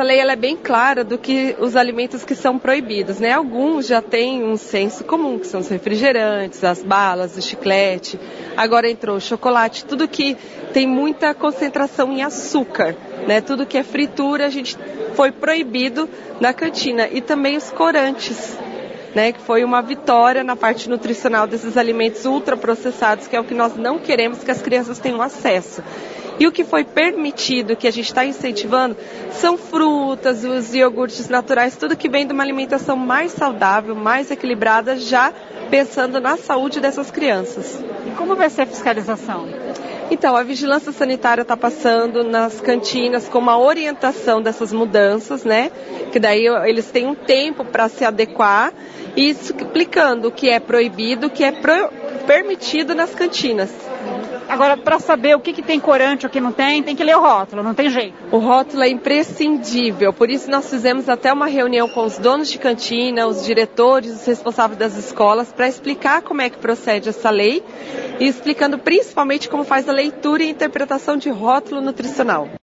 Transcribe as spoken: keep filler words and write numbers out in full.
essa lei ela é bem clara do que os alimentos que são proibidos, né? Alguns já têm um senso comum, que são os refrigerantes, as balas, o chiclete. Agora entrou o chocolate, tudo que tem muita concentração em açúcar, né? Tudo que é fritura, a gente foi proibido na cantina. E também os corantes, né? Que foi uma vitória na parte nutricional desses alimentos ultraprocessados, que é o que nós não queremos que as crianças tenham acesso. E o que foi permitido, que a gente está incentivando, são frutas, os iogurtes naturais, tudo que vem de uma alimentação mais saudável, mais equilibrada, já pensando na saúde dessas crianças. E como vai ser a fiscalização? Então, a vigilância sanitária está passando nas cantinas com uma orientação dessas mudanças, né? Que daí eles têm um tempo para se adequar e explicando o que é proibido, o que é pro... permitido nas cantinas. Agora, para saber o que, que tem corante ou o que não tem, tem que ler o rótulo, não tem jeito. O rótulo é imprescindível, por isso nós fizemos até uma reunião com os donos de cantina, os diretores, os responsáveis das escolas, para explicar como é que procede essa lei e explicando principalmente como faz a leitura e interpretação de rótulo nutricional.